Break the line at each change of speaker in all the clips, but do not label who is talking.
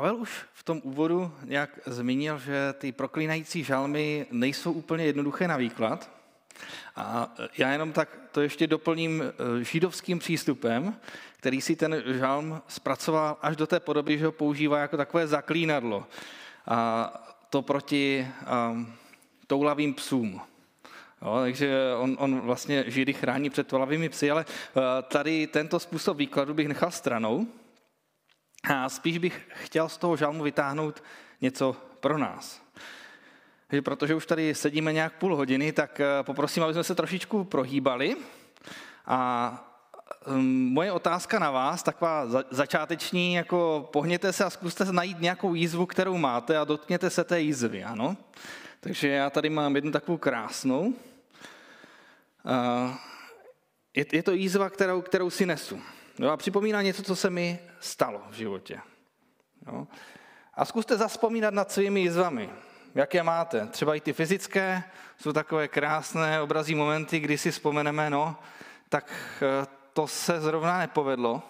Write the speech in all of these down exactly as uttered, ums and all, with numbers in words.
Pavel už v tom úvodu nějak zmínil, že ty proklínající žalmy nejsou úplně jednoduché na výklad. A já jenom tak to ještě doplním židovským přístupem, který si ten žalm zpracoval až do té podoby, že ho používá jako takové zaklínadlo. A to proti um, toulavým psům. Jo, takže on, on vlastně Židy chrání před toulavými psy, ale uh, tady tento způsob výkladu bych nechal stranou. A spíš bych chtěl z toho žalmu vytáhnout něco pro nás. Takže protože už tady sedíme nějak půl hodiny, tak poprosím, aby jsme se trošičku prohýbali. A moje otázka na vás, taková začáteční, jako pohněte se a zkuste najít nějakou jízvu, kterou máte a dotkněte se té jízvy, ano? Takže já tady mám jednu takovou krásnou. Je to jízva, kterou, kterou si nesu. Jo, a připomíná něco, co se mi stalo v životě. Jo. A zkuste zavzpomínat nad svými jízvami. Jaké máte? Třeba i ty fyzické, jsou takové krásné obrazí momenty, kdy si vzpomeneme, no, tak to se zrovna nepovedlo.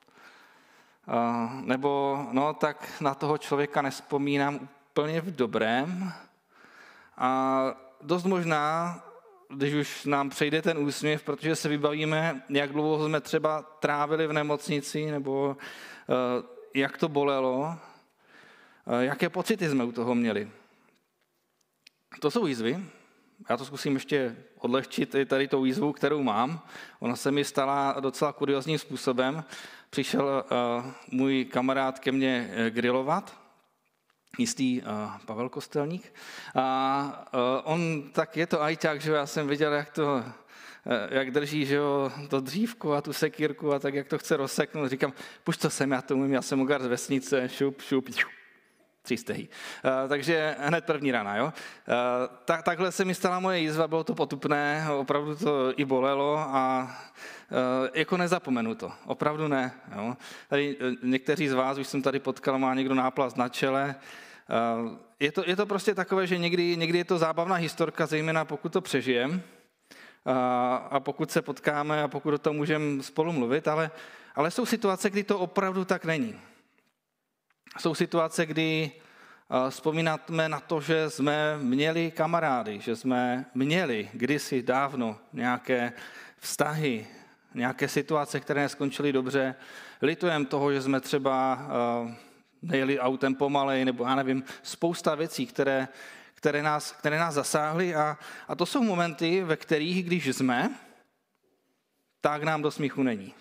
Nebo, no, tak na toho člověka nevzpomínám úplně v dobrém. A dost možná, když už nám přejde ten úsměv, protože se vybavíme, jak dlouho jsme třeba trávili v nemocnici, nebo jak to bolelo, jaké pocity jsme u toho měli. To jsou výzvy. Já to zkusím ještě odlehčit tady tou výzvou, kterou mám. Ona se mi stala docela kuriózním způsobem. Přišel můj kamarád ke mně grilovat, jistý Pavel Kostelník. A on tak je to ajťák, že já jsem viděl, jak to, jak drží, že jo, to dřívko a tu sekírku a tak, jak to chce rozseknout. Říkám, pušť to sem, já to umím, já jsem ugar z vesnice, šup, šup, šup. Tři stehy. Uh, takže hned první rána, jo. Uh, tak, takhle se mi stala moje jízva, bylo to potupné, opravdu to i bolelo a uh, jako nezapomenu to, opravdu ne. Jo. Tady uh, někteří z vás, už jsem tady potkal, má někdo náplast na čele. Uh, je, to, je to prostě takové, že někdy, někdy je to zábavná historka, zejména pokud to přežijem uh, a pokud se potkáme a pokud o tom můžeme spolu mluvit, ale, ale jsou situace, kdy to opravdu tak není. Jsou situace, kdy vzpomínáme na to, že jsme měli kamarády, že jsme měli kdysi dávno nějaké vztahy, nějaké situace, které neskončily dobře. Litujeme toho, že jsme třeba nejeli autem pomalej, nebo já nevím, spousta věcí, které, které, nás, které nás zasáhly. A, a to jsou momenty, ve kterých, když jsme, tak nám do smíchu není.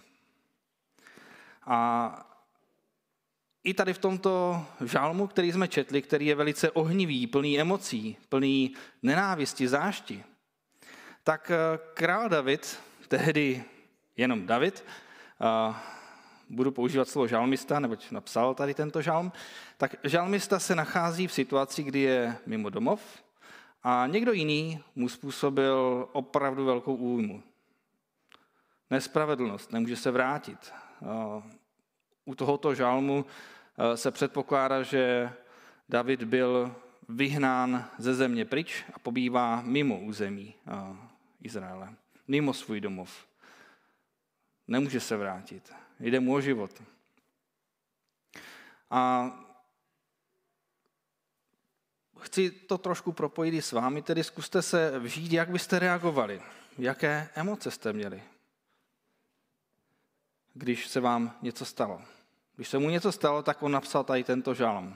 A i tady v tomto žalmu, který jsme četli, který je velice ohnivý, plný emocí, plný nenávisti, zášti, tak král David, tehdy jenom David, budu používat slovo žalmista, neboť napsal tady tento žalm, tak žalmista se nachází v situaci, kdy je mimo domov a někdo jiný mu způsobil opravdu velkou újmu. Nespravedlnost, nemůže se vrátit. U tohoto žalmu se předpokládá, že David byl vyhnán ze země pryč a pobývá mimo území Izraele, mimo svůj domov. Nemůže se vrátit, jde mu o život. A chci to trošku propojit i s vámi, tedy zkuste se vžít, jak byste reagovali, jaké emoce jste měli, když se vám něco stalo. Když se mu něco stalo, tak on napsal tady tento žalm.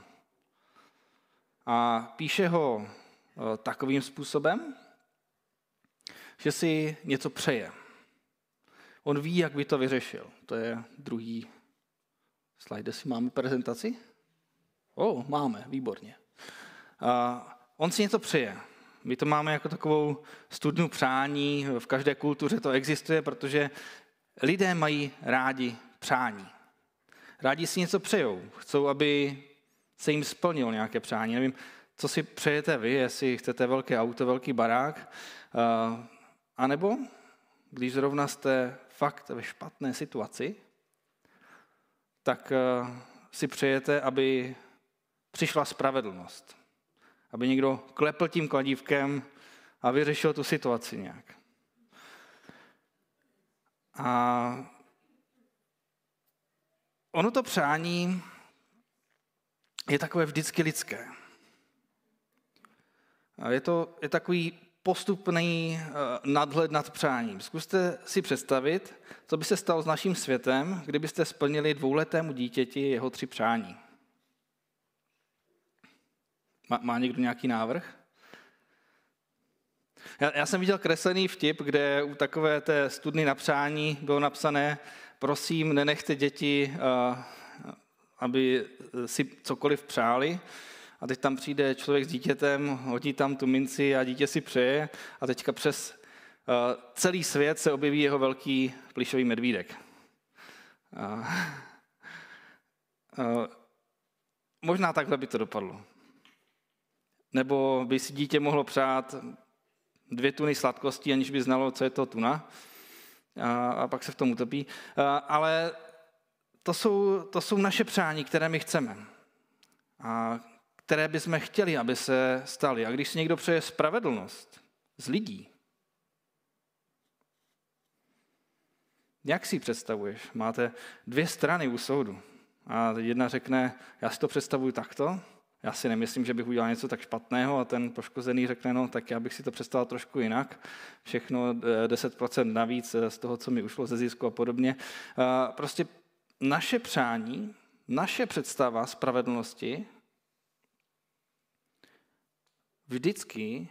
A píše ho takovým způsobem, že si něco přeje. On ví, jak by to vyřešil. To je druhý slide, si máme prezentaci? O, oh, máme, výborně. A on si něco přeje. My to máme jako takovou studnu přání, v každé kultuře to existuje, protože lidé mají rádi přání. Rádi si něco přejou, chcou, aby se jim splnilo nějaké přání. Nevím, co si přejete vy, jestli chcete velké auto, velký barák, a nebo když zrovna jste fakt ve špatné situaci, tak si přejete, aby přišla spravedlnost. Aby někdo klepl tím kladívkem a vyřešil tu situaci nějak. A ono to přání je takové vždycky lidské. Je to je takový postupný nadhled nad přáním. Zkuste si představit, co by se stalo s naším světem, kdybyste splnili dvouletému dítěti jeho tři přání. Má, má někdo nějaký návrh? Já, já jsem viděl kreslený vtip, kde u takové té studny na přání bylo napsané: prosím, nenechte děti, aby si cokoliv přáli. A teď tam přijde člověk s dítětem, hodí tam tu minci a dítě si přeje a teďka přes celý svět se objeví jeho velký plyšový medvídek. Možná takhle by to dopadlo. Nebo by si dítě mohlo přát dvě tuny sladkostí, aniž by znalo, co je to tuna. A, a pak se v tom utopí. A, ale to jsou, to jsou naše přání, které my chceme. A které bychom chtěli, aby se staly. A když si někdo přeje spravedlnost z lidí, jak si představuješ? Máte dvě strany u soudu. A jedna řekne, já si to představuju takto, já si nemyslím, že bych udělal něco tak špatného, a ten poškozený řekne, no tak já bych si to představil trošku jinak, všechno deset procent navíc z toho, co mi ušlo ze zisku a podobně. Prostě naše přání, naše představa spravedlnosti vždycky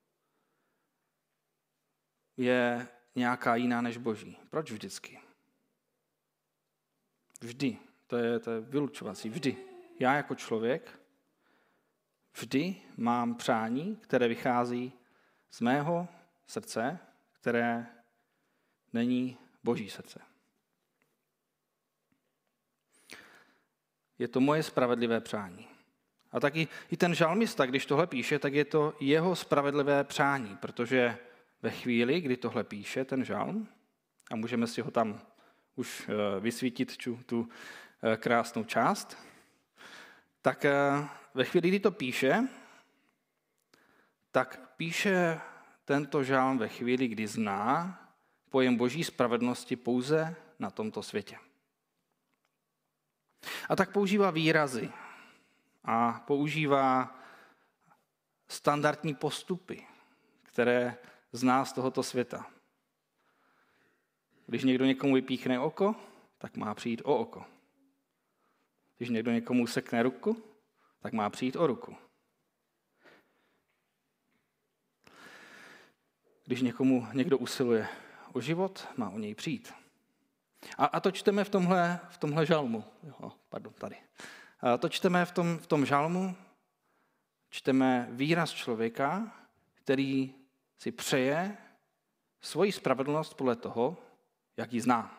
je nějaká jiná než Boží. Proč vždycky? Vždy. To je, to je vylučovací. Vždy. Já jako člověk vždy mám přání, které vychází z mého srdce, které není Boží srdce. Je to moje spravedlivé přání. A taky i ten žalmista, když tohle píše, tak je to jeho spravedlivé přání, protože ve chvíli, kdy tohle píše, ten žalm, a můžeme si ho tam už vysvítit, tu krásnou část, tak ve chvíli, kdy to píše, tak píše tento žalm ve chvíli, kdy zná pojem Boží spravedlnosti pouze na tomto světě. A tak používá výrazy a používá standardní postupy, které zná z tohoto světa. Když někdo někomu vypíchne oko, tak má přijít o oko. Když někdo někomu sekne ruku, tak má přijít o ruku. Když někomu někdo usiluje o život, má o něj přijít. A, a to čteme v tomhle, v tomhle žalmu. Jo, pardon, tady. A to čteme v tom, v tom žalmu, čteme výraz člověka, který si přeje svoji spravedlnost podle toho, jak ji zná.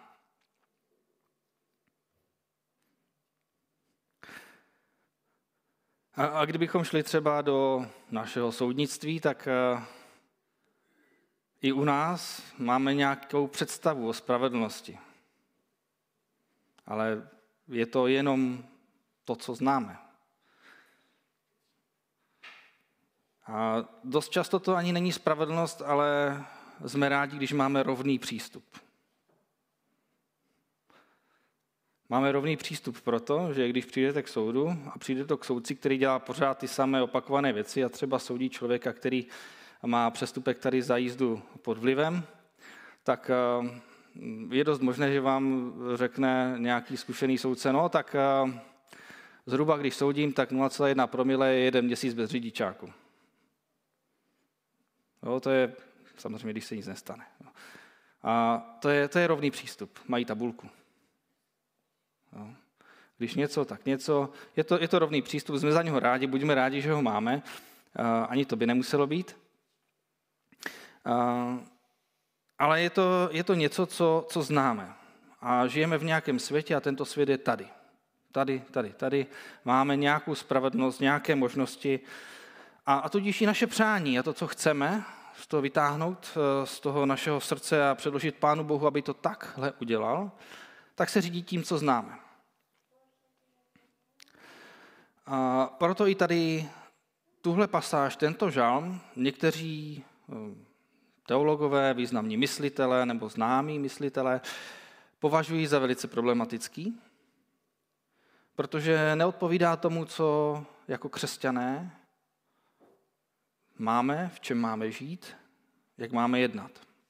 A, a kdybychom šli třeba do našeho soudnictví, tak i u nás máme nějakou představu o spravedlnosti. Ale je to jenom to, co známe. A dost často to ani není spravedlnost, ale jsme rádi, když máme rovný přístup. Máme rovný přístup proto, že když přijdete k soudu a přijdete k soudci, který dělá pořád ty samé opakované věci a třeba soudí člověka, který má přestupek tady za jízdu pod vlivem, tak je dost možné, že vám řekne nějaký zkušený soudce, no tak zhruba když soudím, tak nula celá jedna promile je jeden měsíc bez řidičáku. Jo, to je samozřejmě, když se nic nestane. A to je, to je rovný přístup, mají tabulku. Jo. Když něco, tak něco. Je to, je to rovný přístup, jsme za něho rádi, buďme rádi, že ho máme. Ani to by nemuselo být. Ale je to, je to něco, co, co známe. A žijeme v nějakém světě a tento svět je tady. Tady, tady, tady. Máme nějakou spravedlnost, nějaké možnosti. A, a tudíž i naše přání a to, co chceme z toho vytáhnout, z toho našeho srdce a předložit Pánu Bohu, aby to takhle udělal, tak se řídí tím, co známe. A proto i tady tuhle pasáž, tento žalm, někteří teologové, významní myslitelé nebo známí myslitelé považují za velice problematický, protože neodpovídá tomu, co jako křesťané máme, v čem máme žít, jak máme jednat.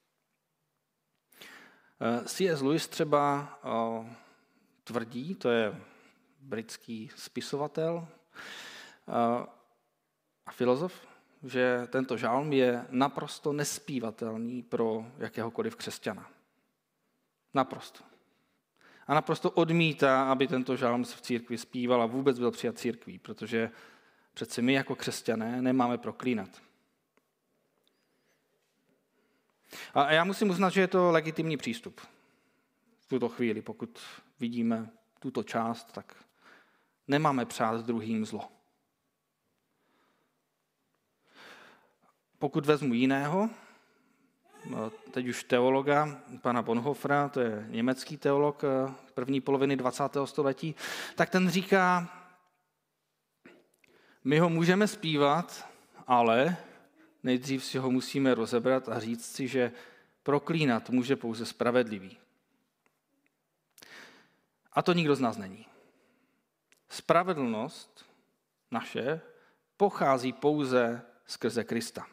C S. Lewis třeba tvrdí, to je britský spisovatel a filozof, že tento žalm je naprosto nespívatelný pro jakéhokoliv křesťana. Naprosto. A naprosto odmítá, aby tento žalm v církvi zpíval a vůbec byl přijat církví, protože přece my jako křesťané nemáme proklínat. A já musím uznat, že je to legitimní přístup v tuto chvíli. Pokud vidíme tuto část, tak nemáme přát druhým zlo. Pokud vezmu jiného, teď už teologa, pana Bonhoeffera, to je německý teolog první poloviny dvacátého století, tak ten říká, my ho můžeme zpívat, ale nejdřív si ho musíme rozebrat a říct si, že proklínat může pouze spravedlivý. A to nikdo z nás není. Spravedlnost naše pochází pouze skrze Krista.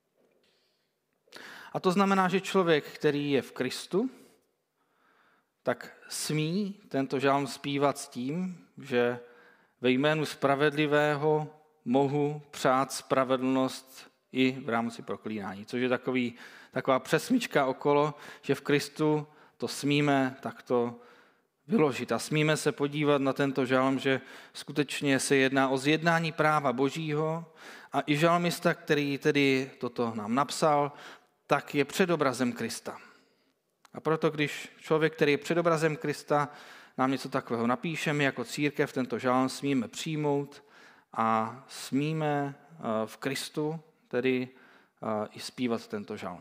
A to znamená, že člověk, který je v Kristu, tak smí tento žalm zpívat s tím, že ve jménu spravedlivého mohu přát spravedlnost i v rámci proklínání. Což je takový, taková přesmička okolo, že v Kristu to smíme takto vyložit. A smíme se podívat na tento žalm, že skutečně se jedná o zjednání práva Božího a i žalmista, který tedy toto nám napsal, tak je předobrazem Krista. A proto, když člověk, který je předobrazem Krista, nám něco takového napíše, my jako církev tento žalm smíme přijmout a smíme v Kristu tedy i zpívat tento žalm.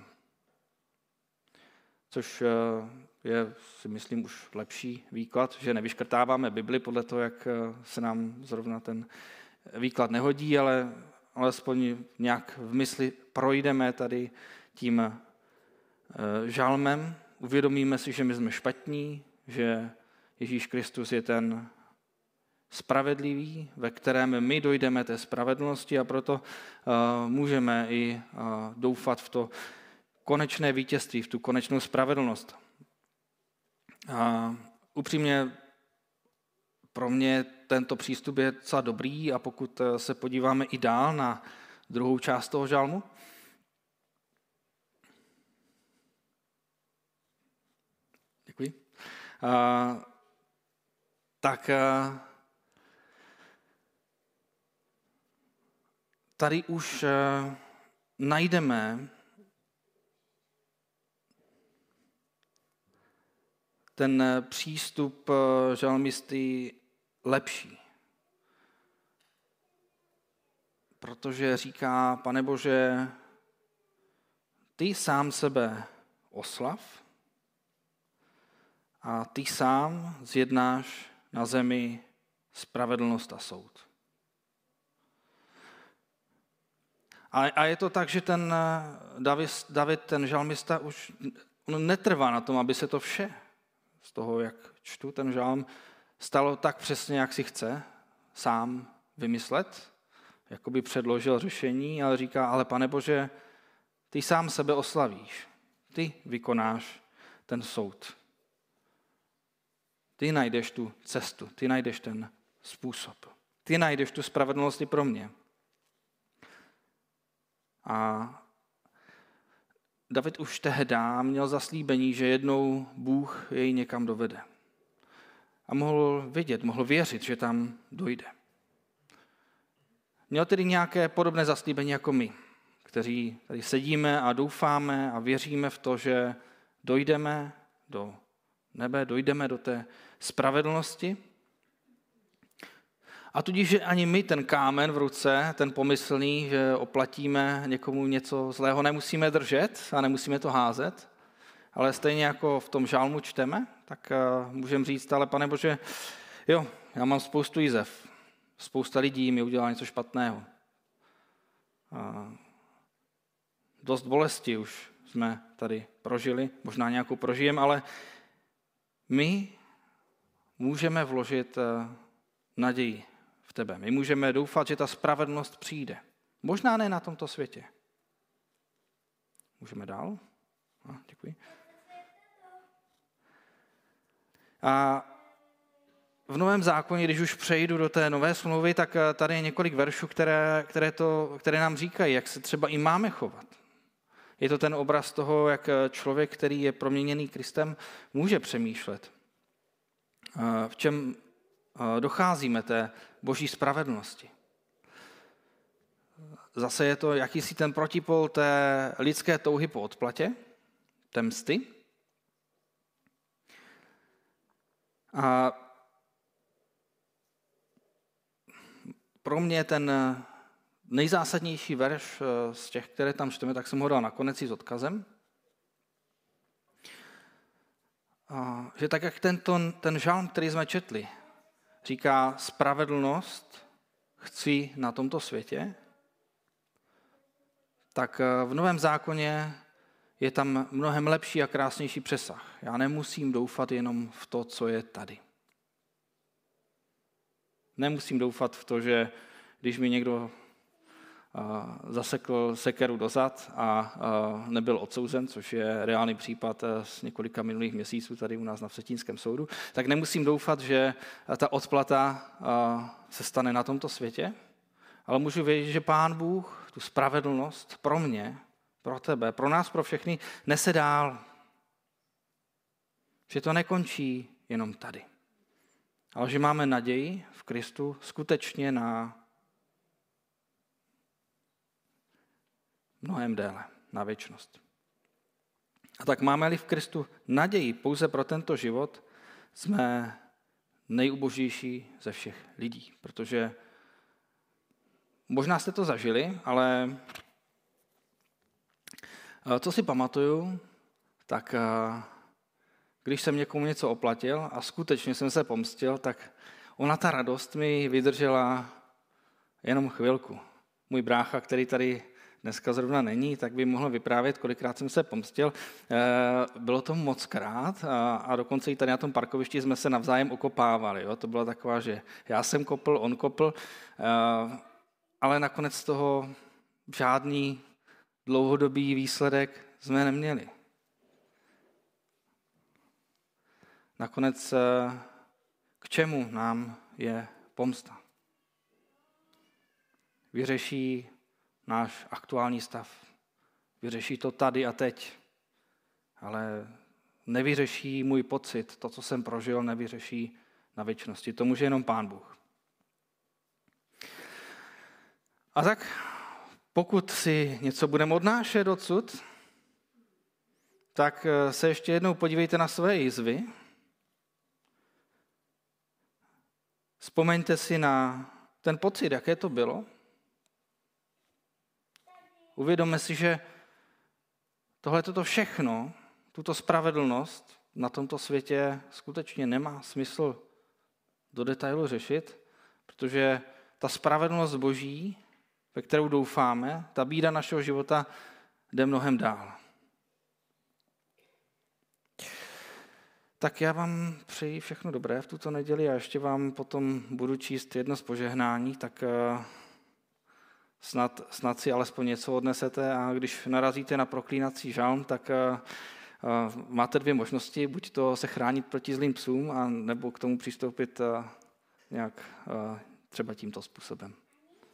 Což je, si myslím, už lepší výklad, že nevyškrtáváme Bibli podle toho, jak se nám zrovna ten výklad nehodí, ale alespoň nějak v mysli projdeme tady tím žalmem, uvědomíme si, že my jsme špatní, že Ježíš Kristus je ten spravedlivý, ve kterém my dojdeme té spravedlnosti a proto uh, můžeme i uh, doufat v to konečné vítězství, v tu konečnou spravedlnost. Uh, upřímně pro mě tento přístup je docela dobrý a pokud se podíváme i dál na druhou část toho žalmu, děkuji, uh, tak uh, tady už uh, najdeme ten přístup uh, žalmisty lepší. Protože říká, Pane Bože, ty sám sebe oslav a ty sám zjednáš na zemi spravedlnost a soud. A je to tak, že ten David, David ten žalmista, už on netrvá na tom, aby se to vše z toho, jak čtu ten žalm, stalo tak přesně, jak si chce sám vymyslet, jako by předložil řešení, ale říká, ale Pane Bože, ty sám sebe oslavíš, ty vykonáš ten soud. Ty najdeš tu cestu, ty najdeš ten způsob. Ty najdeš tu spravedlnost i pro mě. A David už tehdy měl zaslíbení, že jednou Bůh jej někam dovede. A mohl vidět, mohl věřit, že tam dojde. Měl tedy nějaké podobné zaslíbení jako my, kteří tady sedíme a doufáme a věříme v to, že dojdeme do nebe, dojdeme do té spravedlnosti. A tudíž, že ani my ten kámen v ruce, ten pomyslný, že oplatíme někomu něco zlého, nemusíme držet a nemusíme to házet, ale stejně jako v tom žalmu čteme, tak můžeme říct, ale Pane Bože, jo, já mám spoustu jizev, spousta lidí mi udělá něco špatného. A dost bolesti už jsme tady prožili, možná nějakou prožijeme, ale my můžeme vložit naději v tebe. My můžeme doufat, že ta spravedlnost přijde. Možná ne na tomto světě. Můžeme dál? A, děkuji. A v Novém zákoně, když už přejdu do té nové smlouvy, tak tady je několik veršů, které, které, to, které nám říkají, jak se třeba i máme chovat. Je to ten obraz toho, jak člověk, který je proměněný Kristem, může přemýšlet. V čem docházíme té boží spravedlnosti. Zase je to jakýsi ten protipol té lidské touhy po odplatě, té msty. A pro mě ten nejzásadnější verš z těch, které tam čteme, tak jsem ho dal nakonec i s odkazem. A že tak, jak tento, ten žalm, který jsme četli, říká spravedlnost chci na tomto světě, tak v Novém zákoně je tam mnohem lepší a krásnější přesah. Já nemusím doufat jenom v to, co je tady. Nemusím doufat v to, že když mi někdo zasekl sekeru do zad a nebyl odsouzen, což je reálný případ z několika minulých měsíců tady u nás na Vsetínském soudu, tak nemusím doufat, že ta odplata se stane na tomto světě, ale můžu vědět, že Pán Bůh tu spravedlnost pro mě, pro tebe, pro nás, pro všechny nese dál. Že to nekončí jenom tady. Ale že máme naději v Kristu skutečně na mnohem déle, na věčnost. A tak máme-li v Kristu naději pouze pro tento život, jsme nejubožnější ze všech lidí. Protože možná jste to zažili, ale co si pamatuju, tak když jsem někomu něco oplatil a skutečně jsem se pomstil, tak ona ta radost mi vydržela jenom chvilku. Můj brácha, který tady dneska zrovna není, tak by mohl vyprávět, kolikrát jsem se pomstil. Bylo to moc krát a, a dokonce i tady na tom parkovišti jsme se navzájem okopávali. Jo? To byla taková, že já jsem kopl, on kopl, ale nakonec z toho žádný dlouhodobý výsledek jsme neměli. Nakonec k čemu nám je pomsta? Vyřeší náš aktuální stav. Vyřeší to tady a teď. Ale nevyřeší můj pocit, to, co jsem prožil, nevyřeší na věčnosti. To může jenom Pán Bůh. A tak, pokud si něco budeme odnášet odsud, tak se ještě jednou podívejte na své jizvy. Vzpomeňte si na ten pocit, jaké to bylo. Uvědomme si, že tohle toto všechno, tuto spravedlnost na tomto světě skutečně nemá smysl do detailu řešit, protože ta spravedlnost Boží, ve kterou doufáme, ta bída našeho života jde mnohem dál. Tak já vám přeji všechno dobré v tuto neděli a ještě vám potom budu číst jedno z požehnání, tak snad, snad si alespoň něco odnesete a když narazíte na proklínací žalm, tak máte dvě možnosti, buď to se chránit proti zlým psům, a nebo k tomu přistoupit nějak třeba tímto způsobem.